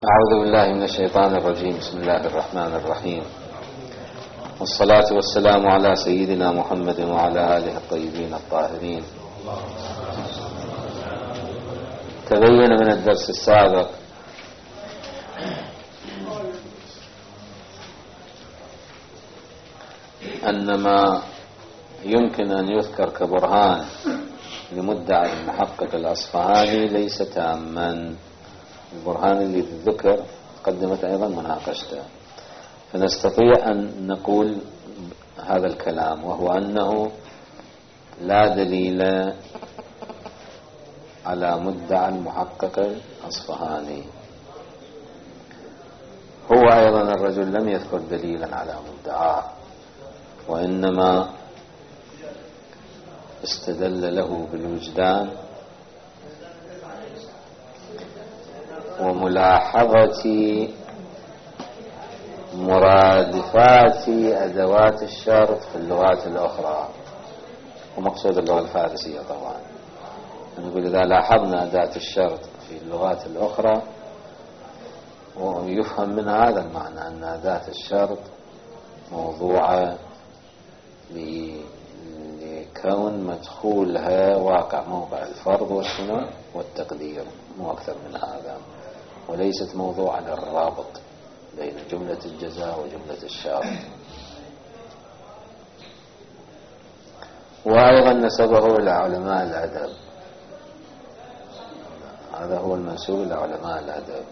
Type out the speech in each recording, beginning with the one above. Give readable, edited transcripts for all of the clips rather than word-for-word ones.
أعوذ بالله من الشيطان الرجيم. بسم الله الرحمن الرحيم، والصلاة والسلام على سيدنا محمد وعلى آله الطيبين الطاهرين. تبين من الدرس السابق أن ما يمكن أن يذكر كبرهان لمدعي المحقق الأصفهاني ليس تاما. البرهان اللي ذكر قدمت أيضا مناقشته، فنستطيع أن نقول هذا الكلام، وهو أنه لا دليل على مدعى المحقق الأصفهاني. هو أيضا الرجل لم يذكر دليلا على مدعاه، وإنما استدل له بالوجدان وملاحظة مرادفات أدوات الشرط في اللغات الأخرى، ومقصود اللغة الفارسية طبعا. نقول إذا لاحظنا أداة الشرط في اللغات الأخرى ويفهم من هذا المعنى أن أداة الشرط موضوعة لكون مدخولها واقع موقع الفرض والشنو والتقدير، مو أكثر من هذا، وليست موضوعا للرابط بين جملة الجزاء وجملة الشرط. وأيضا نسبه إلى علماء الأدب، هذا هو المنسوب إلى علماء الأدب،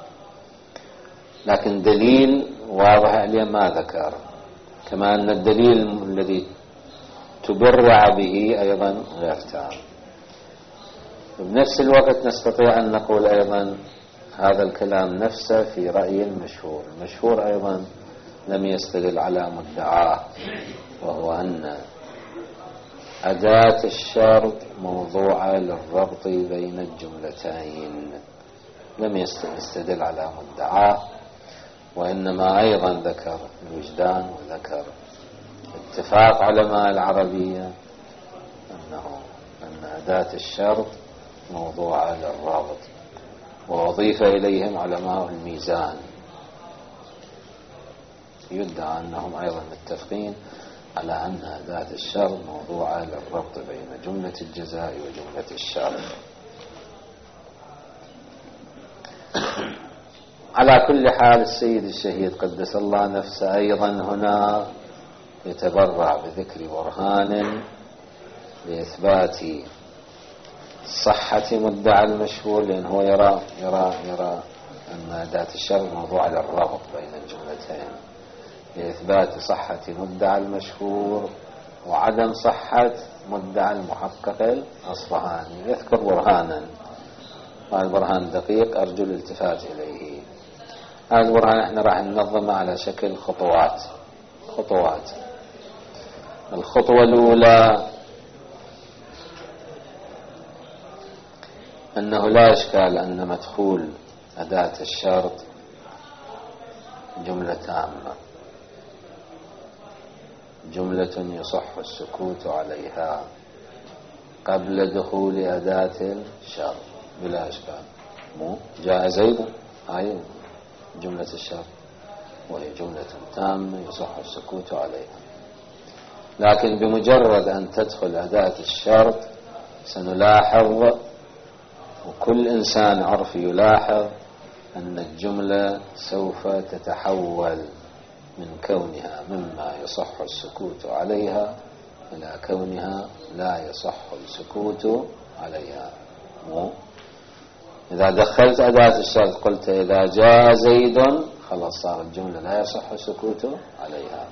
لكن دليل واضح عليه ما ذكر، كما أن الدليل الذي تبرع به أيضا غير تام. بنفس الوقت نستطيع أن نقول أيضا هذا الكلام نفسه في رأي المشهور. المشهور أيضا لم يستدل على مدعاه، وهو أن أداة الشرط موضوعة للربط بين الجملتين، لم يستدل على مدعاه، وإنما أيضا ذكر الوجدان وذكر اتفاق علماء العربية أن أداة الشرط موضوعة للرابط، وأضيف إليهم علماء الميزان، يدعى أنهم أيضا متفقين على أن أداة الشرط موضوعة للربط بين جملة الجزاء وجملة الشرط. على كل حال السيد الشهيد قدس الله نفسه أيضا هنا يتبرع بذكر برهان لإثبات صحة مدعى المشهور، لأن هو يرى أن أداة الشرط موضوع للربط بين الجملتين، لإثبات صحة مدعى المشهور وعدم صحة مدعى المحقق الأصفهاني. يذكر برهانا، هذا البرهان دقيق أرجو الالتفات إليه. هذا البرهان احنا راح ننظمه على شكل خطوات. الخطوة الأولى أنه لا إشكال أن مدخول أداة الشرط جملة تامة، جملة يصح السكوت عليها قبل دخول أداة الشرط بلا إشكال. مو جاء زيد هاي جملة الشرط، وهي جملة تامة يصح السكوت عليها، لكن بمجرد أن تدخل أداة الشرط سنلاحظ، وكل إنسان عرفي يلاحظ، أن الجملة سوف تتحول من كونها مما يصح السكوت عليها إلى كونها لا يصح السكوت عليها. إذا دخلت أداة الشرط قلت إذا جاء زيد، خلاص صار الجملة لا يصح السكوت عليها.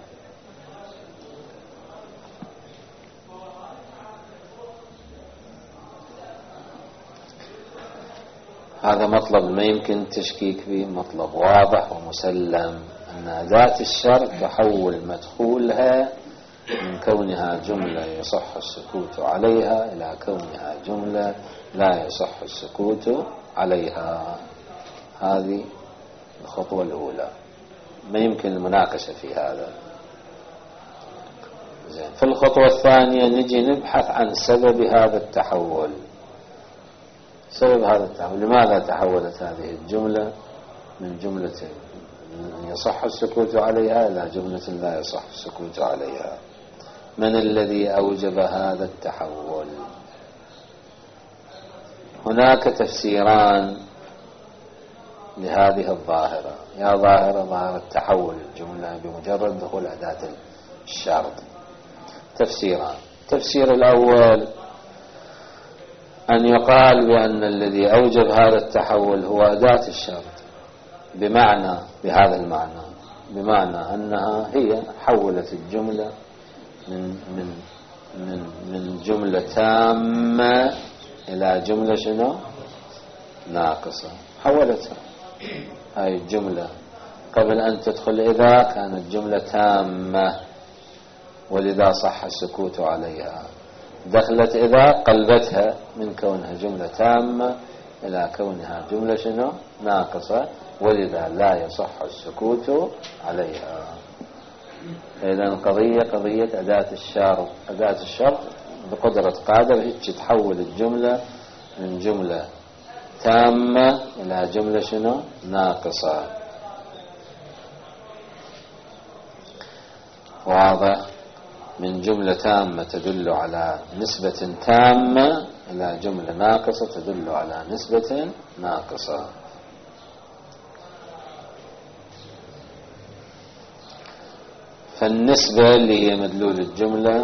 هذا مطلب ما يمكن تشكيك به، مطلب واضح ومسلم، أن أداة الشرط تحول مدخولها من كونها جملة يصح السكوت عليها إلى كونها جملة لا يصح السكوت عليها. هذه الخطوة الأولى، ما يمكن المناقشة في هذا. زين، في الخطوة الثانية نجي نبحث عن سبب هذا التحول. سبب هذا التحول، لماذا تحولت هذه الجملة من جملة يصح السكوت عليها إلى جملة لا يصح السكوت عليها. من الذي أوجب هذا التحول؟ هناك تفسيران لهذه الظاهرة. يا ظاهرة تحول الجملة بمجرد دخول أداة الشرط. تفسيران. التفسير الأول أن يقال بأن الذي أوجب هذا التحول هو أداة الشرط، بهذا المعنى، بمعنى أنها هي حولت الجملة من جملة تامة إلى جملة شنو؟ ناقصة. حولتها. هاي الجملة قبل أن تدخل إذا كانت جملة تامة، ولذا صح السكوت عليها. دخلت إذا قلبتها من كونها جملة تامة إلى كونها جملة شنو؟ ناقصة، ولذا لا يصح السكوت عليها. إذن قضية أداة الشرط. أداة الشرط بقدرة قادر هيك تحول الجملة من جملة تامة إلى جملة شنو؟ ناقصة. واضح؟ من جملة تامة تدل على نسبة تامة إلى جملة ناقصة تدل على نسبة ناقصة. فالنسبة اللي هي مدلول الجملة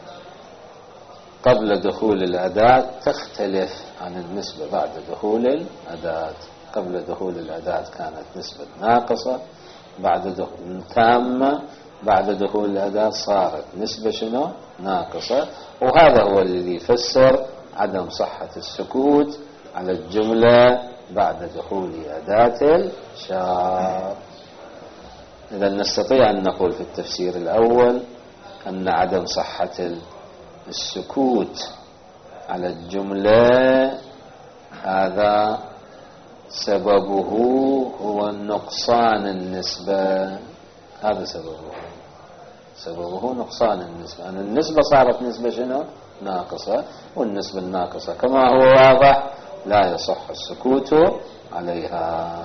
قبل دخول الأداة تختلف عن النسبة بعد دخول الأداة. قبل دخول الأداة كانت نسبة ناقصة، بعد دخول تامة، بعد دخول الأداة صارت نسبة شنو؟ ناقصة. وهذا هو الذي يفسر عدم صحة السكوت على الجملة بعد دخول أداة الشرط. إذا نستطيع أن نقول في التفسير الأول أن عدم صحة السكوت على الجملة هذا سببه هو نقصان النسبة. هذا سببه نقصان النسبة. أن النسبة صارت نسبة شنو؟ ناقصة، والنسبة الناقصة كما هو واضح لا يصح السكوت عليها.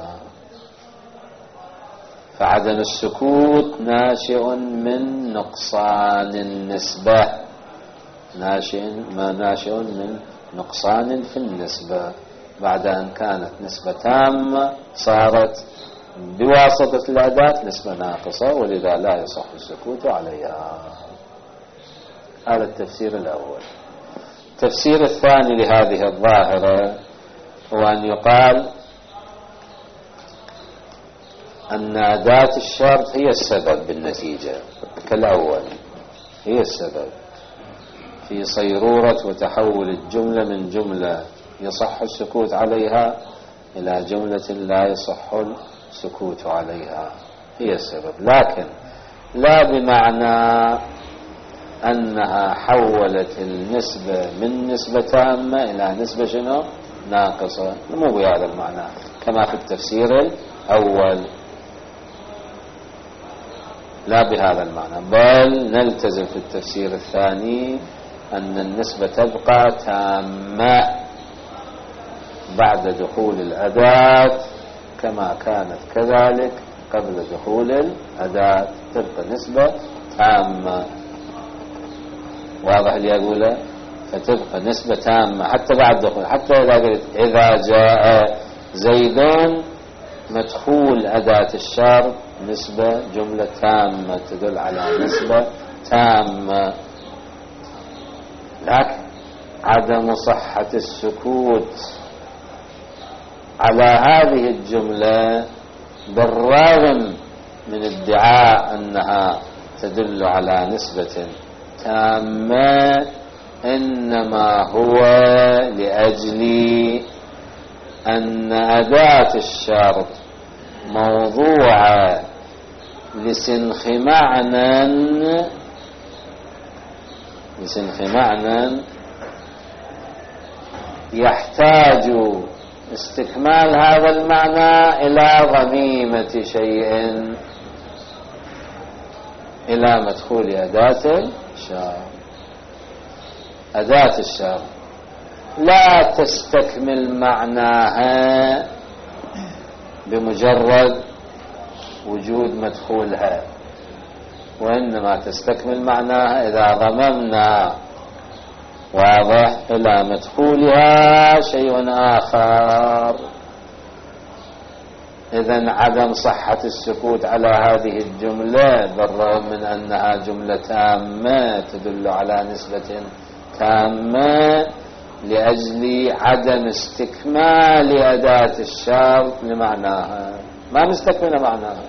فعدم السكوت ناشئ من نقصان النسبة، ناشئ من نقصان في النسبة. بعد أن كانت نسبة تامة صارت بواسطة الأداة نسبة ناقصة، ولذا لا يصح السكوت عليها. هذا التفسير الأول. التفسير الثاني لهذه الظاهرة هو أن يقال أن أداة الشرط هي السبب بالنتيجة، كالأول هي السبب في صيرورة وتحول الجملة من جملة يصح السكوت عليها إلى جملة لا يصح السكوت عليها. هي السبب، لكن لا بمعنى أنها حولت النسبة من نسبة تامة إلى نسبة شنو؟ ناقصة. مو بهذا المعنى كما في التفسير الأول، لا بهذا المعنى، بل نلتزم في التفسير الثاني أن النسبة تبقى تامة بعد دخول الأداة كما كانت كذلك قبل دخول الأداة، تبقى نسبة تامة. واضح اللي أقوله؟ فتبقى نسبة تامة حتى بعد دخول. حتى إذا قلت إذا جاء زيدون مدخول أداة الشرط نسبة جملة تامة تدل على نسبة تامة، لكن عدم صحة السكوت على هذه الجملة بالرغم من ادعاء أنها تدل على نسبة تامة إنما هو لأجل أن أداة الشرط موضوعة لسنخ معنى يحتاج استكمال هذا المعنى إلى ضميمة شيء، إلى مدخول أداة الشرط. أداة الشرط لا تستكمل معناها بمجرد وجود مدخولها، وإنما تستكمل معناها إذا ضممنا واضح إلى مدخولها شيء آخر. إذن عدم صحة السكوت على هذه الجملة بالرغم من أنها جملة تامة تدل على نسبة تامة لأجل عدم استكمال أداة الشرط لمعناها، ما مستكمل معناها،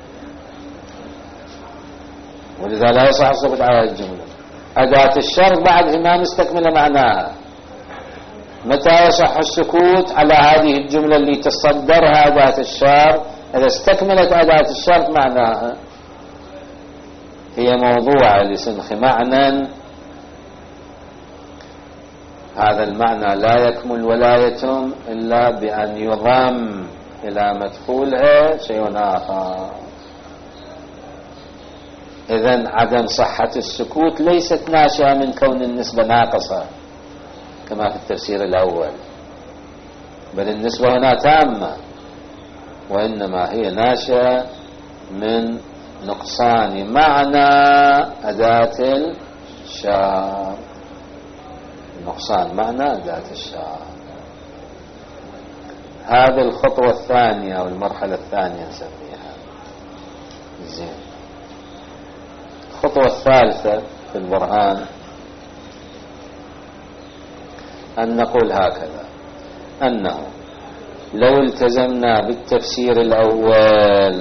ولذا لا يصح السكوت على الجملة. أداة الشرط بعد ما مستكمل معناها، متى يصح السكوت على هذه الجملة اللي تصدرها أداة الشرط؟ إذا استكملت أداة الشرط معناها. هي موضوعة لسنخ معنى، هذا المعنى لا يكمل ولا يتم إلا بأن يضم إلى مدخولها شيء آخر. إذن عدم صحة السكوت ليست ناشئة من كون النسبة ناقصة كما في التفسير الأول، بل النسبة هنا تامة، وإنما هي ناشئة من نقصان معنى أداة الشرط، نقصان معنى أداة الشرط. هذه الخطوة الثانية أو المرحلة الثانية نسميها. زين. الخطوة الثالثة في البرهان أن نقول هكذا: أنه لو التزمنا بالتفسير الأول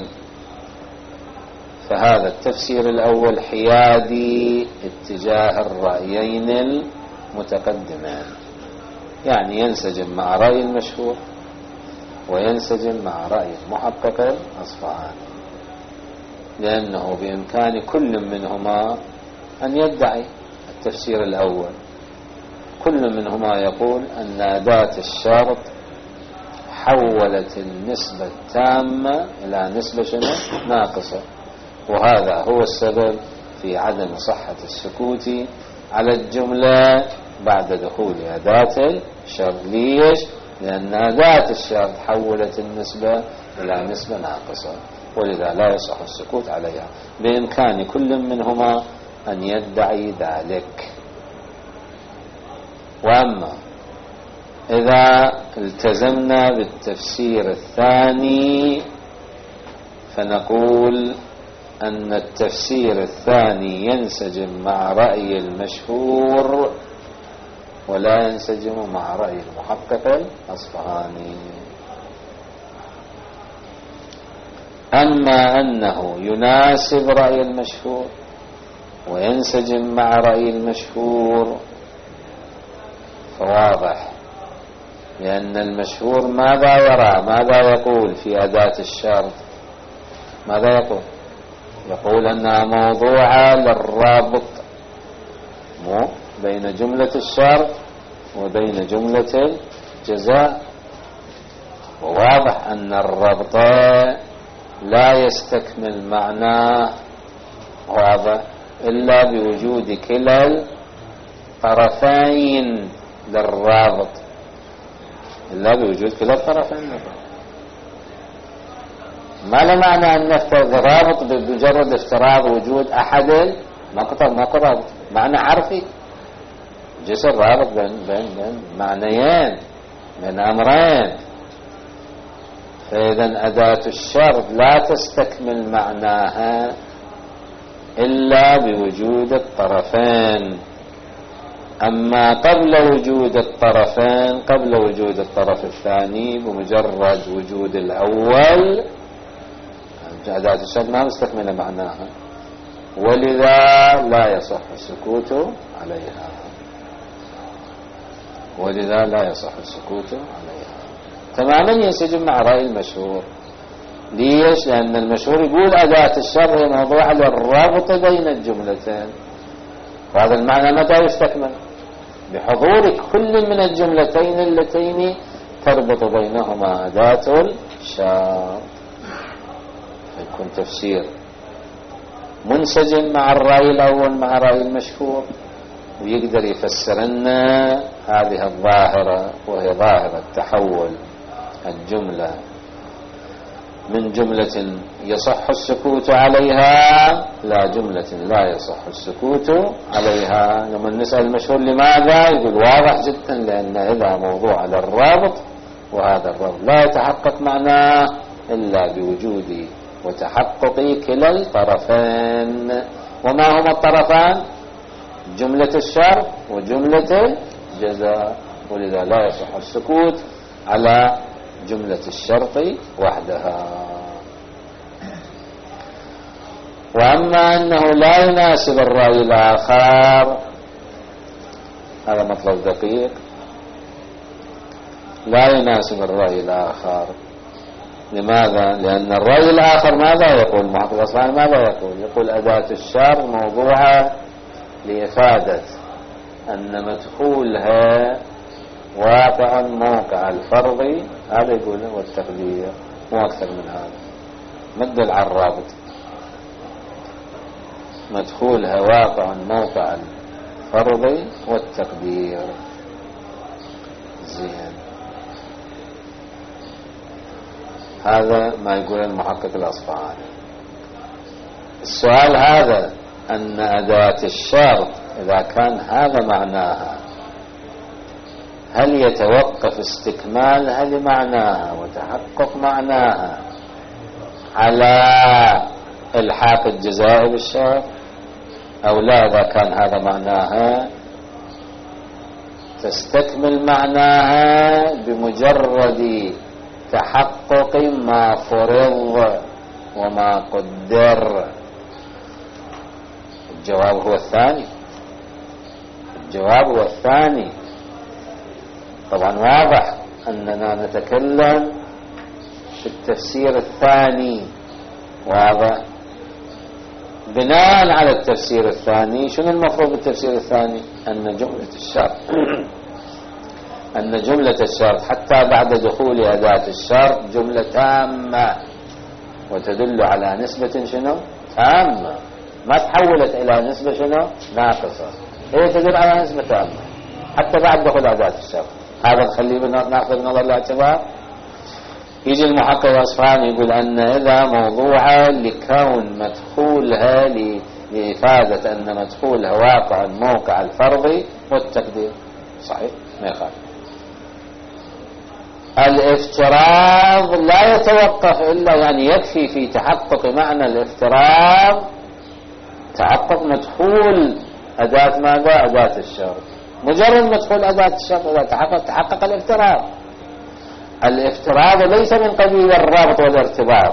فهذا التفسير الأول حيادي اتجاه الرأيين المتقدمين، يعني ينسجم مع رأي المشهور وينسجم مع رأي المحقق الأصفهاني، لأنه بإمكان كل منهما أن يدعي التفسير الأول. كل منهما يقول أن أداة الشرط حولت النسبة التامة إلى نسبة ناقصة، وهذا هو السبب في عدم صحة السكوت على الجملة بعد دخول أداة الشرط. ليش؟ لأن أداة الشرط حولت النسبة إلى نسبة ناقصة، ولذا لا يصح السكوت عليها. بإمكان كل منهما أن يدعي ذلك. وأما إذا التزمنا بالتفسير الثاني فنقول أن التفسير الثاني ينسجم مع رأي المشهور ولا ينسجم مع رأي المحقق الأصفهاني. أما أنه يناسب رأي المشهور وينسجم مع رأي المشهور فواضح، لأن المشهور ماذا يرى؟ ماذا يقول في أداة الشرط؟ ماذا يقول؟ يقول أنها موضوعة للرابط مو بين جملة الشرط وبين جملة الجزاء، وواضح أن الربط لا يستكمل معناه واضح إلا بوجود كلا الطرفين للرابط، إلا بوجود كلا الطرفين. ما له معنى أن نفترض رابط بمجرد افتراض وجود أحد ما رابط، معنى عرفي جسر رابط بين معنيين، بين أمرين. فإذا أداة الشرط لا تستكمل معناها إلا بوجود الطرفين. أما قبل وجود الطرفين، قبل وجود الطرف الثاني، بمجرد وجود الأول أداة الشرط ما مستكملة معناها، ولذا لا يصح السكوت عليها، ولذا لا يصح السكوت عليها. تماما ينسجم مع رأي المشهور. ليش؟ لأن المشهور يقول أداة الشرط هي موضوعة للرابط بين الجملتين، وهذا المعنى متى يستكمل؟ بحضور كل من الجملتين اللتين تربط بينهما أداة الشرط، فيكون تفسير منسجم مع الرأي الأول مع رأي المشهور، ويقدر يفسر لنا هذه الظاهرة، وهي ظاهرة تحول الجملة من جملة يصح السكوت عليها لا جملة لا يصح السكوت عليها. لما نسأل المشهور لماذا يقول واضح جدا، لأن إذا موضوع على الرابط، وهذا الرابط لا يتحقق معناه إلا بوجود وتحقق كلا الطرفين. وما هما الطرفان؟ جملة الشرط وجملة الجزاء، ولذا لا يصح السكوت على جملة الشرط وحدها. وأما أنه لا يناسب الرأي الآخر، هذا مطلب دقيق، لا يناسب الرأي الآخر. لماذا؟ لأن الرأي الآخر ماذا يقول؟ المحقق الأصفهاني ماذا يقول؟ يقول أداة الشرط موضوعة لإفادة أن مدخولها واقع موقع الفرض، هذا يقول والتقدير، مو أكثر من هذا. مدل على الرابط، مدخولها واقع موقع الفرض والتقدير. زين، هذا ما يقول المحقق الأصفهاني. السؤال هذا أن أداة الشرط إذا كان هذا معناها، هل يتوقف استكمالها لمعناها وتحقق معناها على الحاق الجزاء بالشرط، أو لا؟ إذا كان هذا معناها تستكمل معناها بمجرد تحقق ما فرض وما قدر. الجواب هو الثاني، الجواب هو الثاني. طبعا واضح أننا نتكلم في التفسير الثاني، واضح. بناء على التفسير الثاني، شنو المفروض بالتفسير الثاني؟ أن جملة الشرط أن جملة الشرط حتى بعد دخول أداة الشرط جملة تامة، وتدل على نسبة شنو؟ تامة، ما تحولت إلى نسبة شنو؟ ناقصة، هي تدل على نسبة تامة حتى بعد دخول أداة الشرط. هذا نخليه ناخذ بنظر الاعتبار. يجي المحقق الأصفهاني يقول أن إذا موضوعة لكون مدخولها لإفادة أن مدخولها واقع موقع الفرض والتقدير، صحيح ما يخالف. الافتراض لا يتوقف إلا، يعني يكفي في تحقق معنى الافتراض تحقق مدخول أداة ماذا؟ أداة الشرط. مجرد مدخول أداة الشرط إذا تحقق الافتراض. الافتراض ليس من قبيل الرابط والارتباط.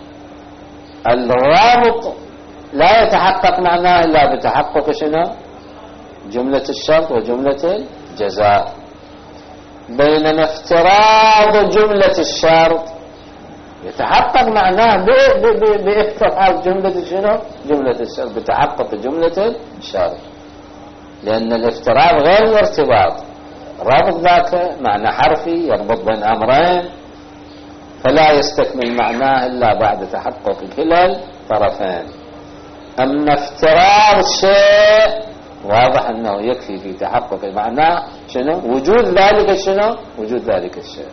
الرابط لا يتحقق معناه إلا بتحقق شنو؟ جملة الشرط وجملة الجزاء. بينما افتراض جملة الشرط يتحقق معناه بافتراض جملة شنو؟ جملة الشرط، بتحقق جملة الشرط. لأن الافتراض غير الارتباط. رابط ذاك معنى حرفي يربط بين أمرين، فلا يستكمل معناه إلا بعد تحقق كلا الطرفين. أما افتراض شيء واضح أنه يكفي في تحقق معناه شنو؟ وجود ذلك شنو؟ وجود ذلك الشيء.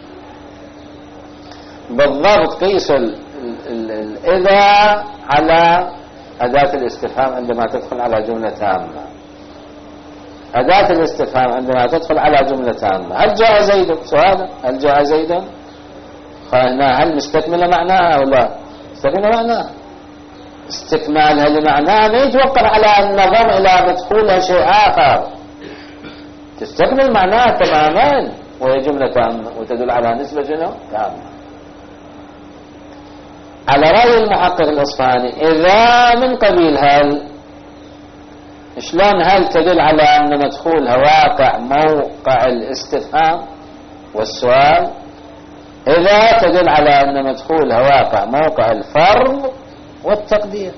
بالضبط قيسوا إذا على أداة الاستفهام عندما تدخل على جملة تامة. أداة الاستفهام عندما تدخل على جملة تامة، هل جاء زيد؟ سؤال، هل جاء زيد؟ قالنا هل مستكمل معناها أو لا؟ مستكمل معناها. استكمالها لمعناها ما يتوقف على النظر إلى مدخولها شيء آخر، تستكمل معناها تماما وهي جملة تامة وتدل على نسبة شنو؟ تامة. على رأي المحقق الأصفهاني إذا من قبيل هل، شلون هل تدل على أن مدخولها واقع موقع الاستفهام والسؤال؟ إذا تدل على أن مدخولها واقع موقع الفرض والتقدير.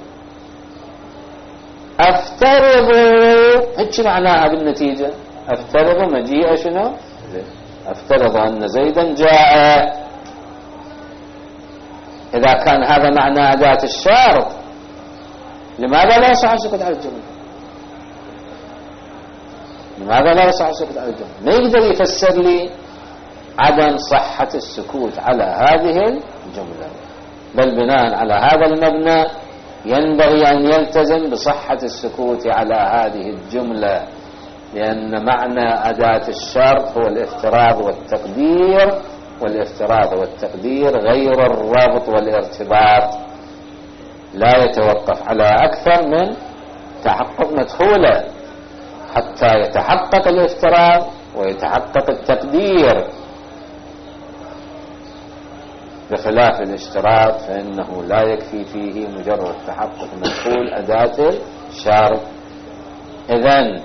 افترض هيك معناها بالنتيجة، افترض مجيء شنو؟ افترض أن زيدا جاء. إذا كان هذا معنى أداة الشرط، لماذا لا يصح السكوت على الجملة؟ لماذا لا يصح السكوت على الجملة؟ ما يقدر يفسر لي عدم صحة السكوت على هذه الجملة. بل بناء على هذا المبنى ينبغي أن يلتزم بصحة السكوت على هذه الجملة، لأن معنى أداة الشرط هو الافتراض والتقدير، والافتراض والتقدير غير الربط والارتباط، لا يتوقف على أكثر من تحقق مدخوله حتى يتحقق الافتراض ويتحقق التقدير، بخلاف الاشتراط فإنه لا يكفي فيه مجرد تحقق مدخول أداة الشرط. إذن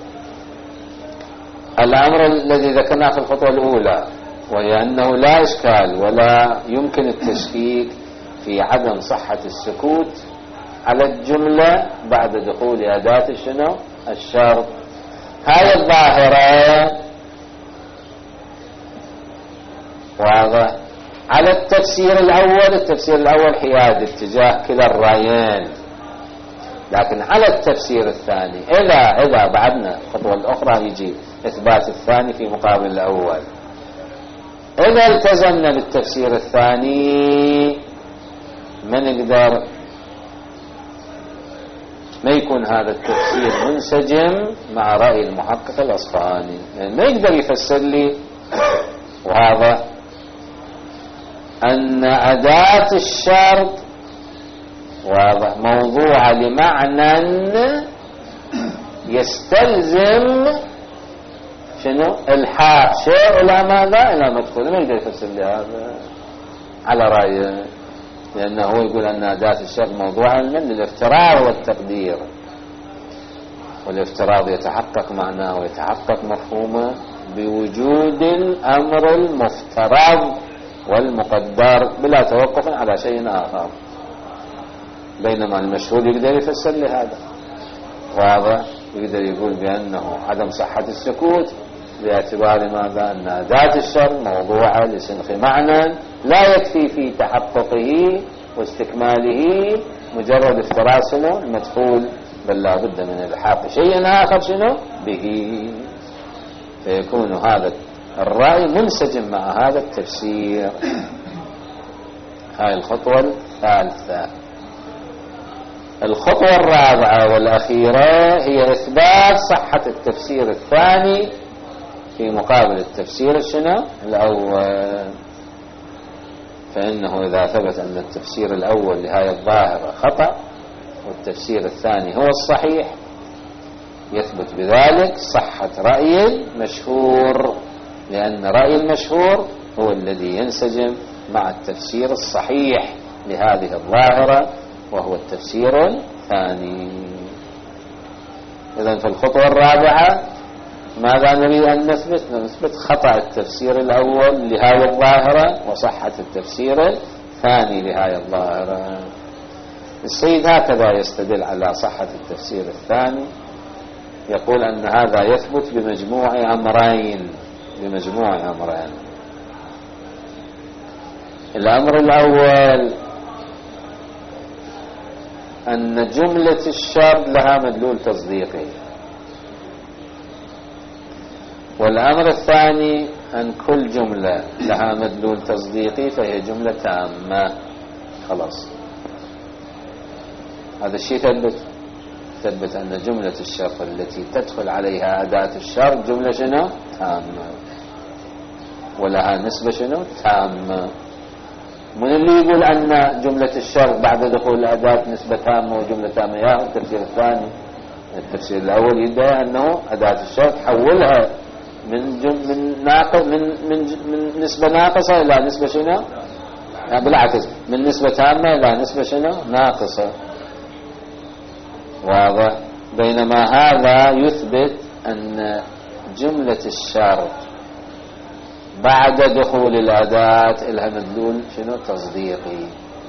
الأمر الذي ذكرناه في الخطوة الأولى، وهي أنه لا إشكال ولا يمكن التشكيك في عدم صحة السكوت على الجملة بعد دخول أداة شنو؟ الشرط. هاي الظاهرة واضح. على التفسير الأول حياد اتجاه كلا الرأيين، لكن على التفسير الثاني إذا بعدنا الخطوة الأخرى يجي إثبات الثاني في مقابل الأول. إذا التزمنا بالتفسير الثاني ما نقدر ما يكون هذا التفسير منسجم مع رأي المحقق الأصفهاني، يعني ما يقدر يفسر لي وهذا أن أداة الشرط واضح موضوعة لمعنى يستلزم شنو؟ الحاق شيء إلى ماذا؟ إلى مدخول. ما يقدر يفسر لي هذا على رأيه، لأنه هو يقول أن أداة الشرط موضوعة من الافتراض والتقدير، والافتراض يتحقق معناه ويتحقق مفهومه بوجود الأمر المفترض والمقدر بلا توقف على شيء آخر، بينما المشهود يقدر يفسر لهذا. واضح؟ يقدر يقول بأنه عدم صحة السكوت باعتبار ماذا؟ أن أداة الشرط موضوعة لسنخ معنى لا يكفي في تحققه واستكماله مجرد افتراض شنو؟ المدخول، بل لا بد من الحاق شيء آخر شنو؟ به، فيكون هذا الرأي منسجم مع هذا التفسير. هاي الخطوة الثالثة. الخطوة الرابعة والأخيرة هي إثبات صحة التفسير الثاني في مقابل التفسير شنو؟ الأول. فإنه إذا ثبت أن التفسير الأول لهاي الظاهرة خطأ والتفسير الثاني هو الصحيح، يثبت بذلك صحة رأي المشهور، لأن رأي المشهور هو الذي ينسجم مع التفسير الصحيح لهذه الظاهرة وهو التفسير الثاني. إذن في الخطوة الرابعة ماذا نريد أن نثبت؟ نثبت خطأ التفسير الأول لهذه الظاهرة وصحة التفسير الثاني لهذه الظاهرة. السيد هكذا يستدل على صحة التفسير الثاني، يقول أن هذا يثبت بمجموع أمرين. الأمر الأول أن جملة الشرط لها مدلول تصديقي، والأمر الثاني أن كل جملة لها مدلول تصديقي فهي جملة تامة. خلاص هذا الشيء ثبت أن جملة الشرط التي تدخل عليها أداة الشرط جملة شنو؟ تامة، ولها نسبة شنو؟ تامة. من اللي يقول أن جملة الشرط بعد دخول الأداة نسبة تامة وجملة تامة؟ يا التفسير الثاني. التفسير الأول يدعي أنه أداة الشرط حولها من نسبة ناقصة إلى نسبة شنو؟ بالعكس، من نسبة تامة إلى نسبة شنو؟ ناقصة. واضح؟ بينما هذا يثبت أن جملة الشرط بعد دخول الأداة لها مدلول شنو؟ تصديقي.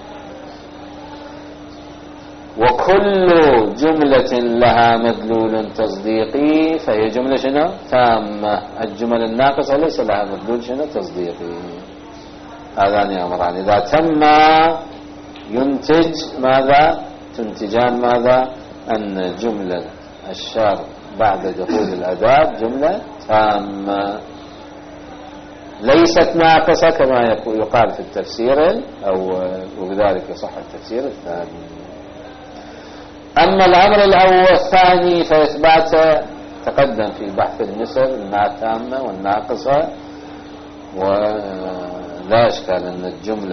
وكل جملة لها مدلول تصديقي فهي جملة شنو؟ تامة. الجمل الناقصة ليس لها مدلول شنو؟ تصديقي. هذان أمران إذا تم ينتج ماذا؟ تنتجان ماذا؟ أن جملة الشرط بعد دخول الأداة جملة تامة. ليست ناقصة كما يقال في التفسير وبذلك يصح التفسير الثاني. أما الأمر الأول الثاني فإثبات تقدم في بحث النسب التامة والناقصة، ولا إشكال أن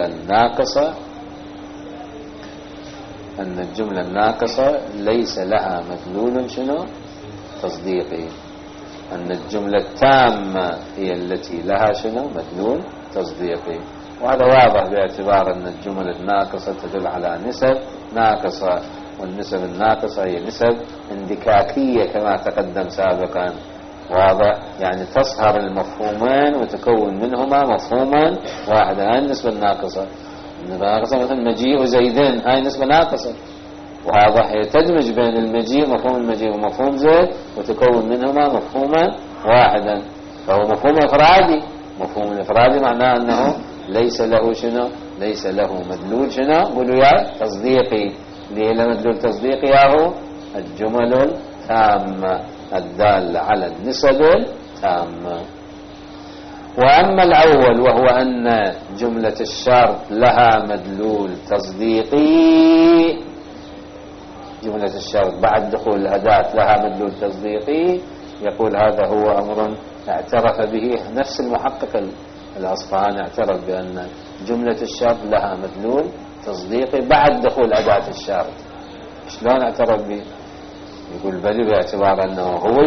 الجملة الناقصة ليس لها مدلول شنو تصديقي، أن الجملة التامة هي التي لها شنو مدلول تصديقي. وهذا واضح باعتبار أن الجمل الناقصة تدل على نسب ناقصة، والنسب الناقصة هي نسب اندكاكية كما تقدم سابقا. واضح، يعني تصهر المفهومين وتكون منهما مفهوما واحدا. هاي النسبة الناقصة مثل مجيء زيدين، هاي نسبة ناقصة. واضح، هي تدمج بين المجيء مفهوم المجيء ومفهوم زيد وتكون منهما مفهوما واحدا، فهو مفهوم إفرادي. مفهوم الإفرادي معناه أنه ليس له شنو ليس له مدلول شنو قولوا يا تصديقي. ليه له مدلول تصديقي؟ هو الجمل التامة الدالة على النسب التامة. وأما الأول وهو أن جملة الشرط لها مدلول تصديقي، جملة الشرط بعد دخول الأداة لها مدلول تصديقي، يقول هذا هو أمر اعترف به نفس المحقق الأصفهاني، اعترف بأن جملة الشرط لها مدلول تصديقي بعد دخول أداة الشرط. شلون اعترف به؟ يقول بل باعتبار أنه هو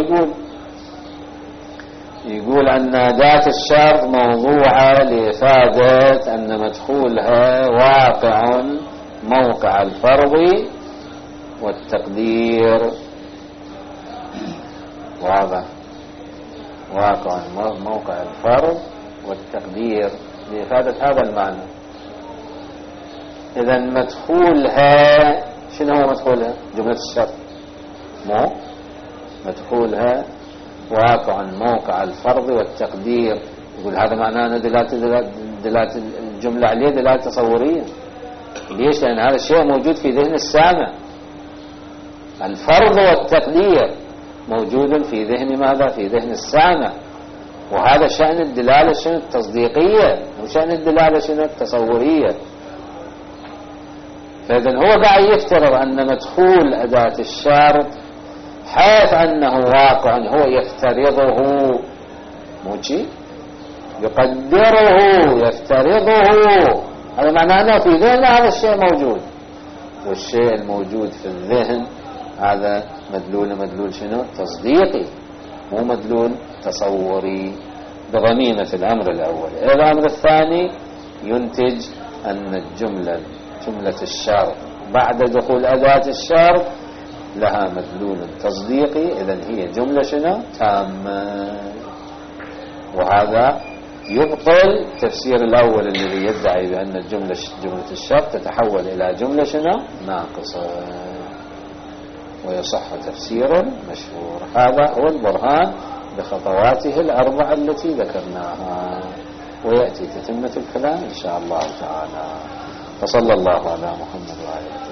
يقول أن أداة الشرط موضوعة لإفادة أن مدخولها واقع موقع الفرض والتقدير. واضح، واقع موقع الفرض والتقدير لإفادة هذا المعنى. إذا مدخولها شنو هو مدخولها؟ جملة الشرط مدخولها واقع موقع الفرض والتقدير. يقول هذا معناه أن دلالة الجملة عليه دلالة تصورية. ليش؟ لأن هذا الشيء موجود في ذهن السامع. الفرض والتقدير موجود في ذهن ماذا؟ في ذهن السامع. وهذا شأن الدلالة شنو التصديقية، وشأن الدلالة شنو التصورية. فإذا هو قاعد يفترض أن مدخول أداة الشرط حيث أنه واقع هو يفترضه موجي يفترضه. هذا معناه أنه في ذهن هذا الشيء موجود، والشيء الموجود في الذهن هذا مدلول شنو تصديقي، مو مدلول تصوري بضميمة الأمر الأول. الأمر الثاني ينتج أن جملة الشرط بعد دخول أداة الشرط لها مدلول تصديقي، إذن هي جملة شنو تامة. وهذا يبطل تفسير الأول الذي يدعي بأن جملة الشرط تتحول إلى جملة شنو ناقصة، ويصح تفسير مشهور. هذا هو البرهان بخطواته الأربعة التي ذكرناها، ويأتي تتمة الكلام إن شاء الله تعالى. وصلى الله على محمد وعلى آله.